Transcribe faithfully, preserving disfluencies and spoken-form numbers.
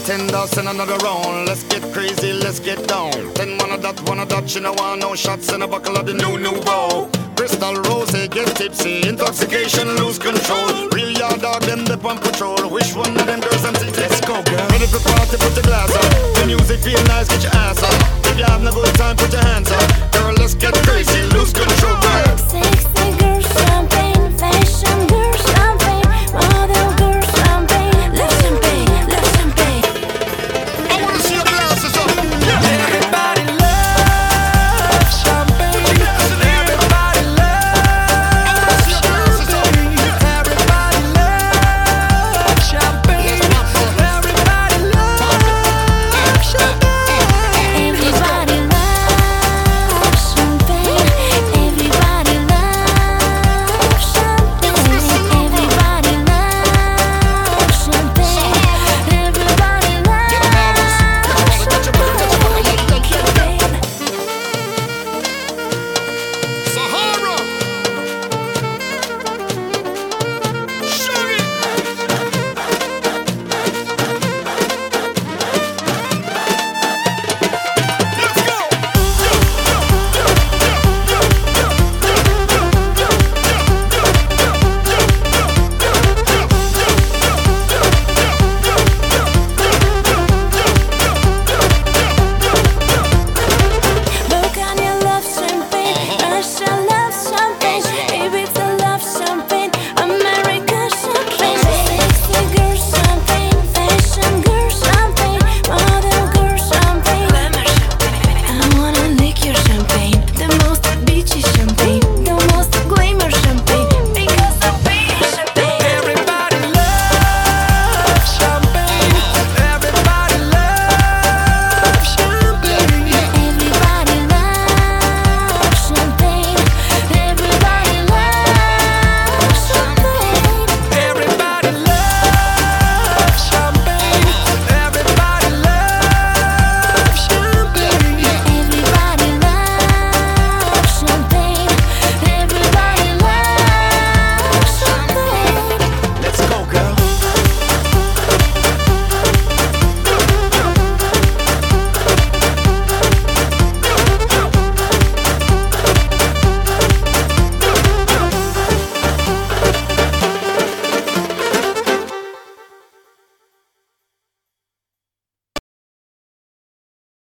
bartender, send another round. Let's get crazy, let's get down. Ten one of that, one of that, you know want no shots in a buckle of the new nouveau. Crystal Rose, get tipsy, intoxication, lose control. Real yard dog, them dip on patrol. Which one of them girls I'm thinking? Let's go, girl. Ready for party, put your glass up. The music feel nice, get your ass up. If you have no good time, put your hands up. Girl, let's get crazy, lose control, girl.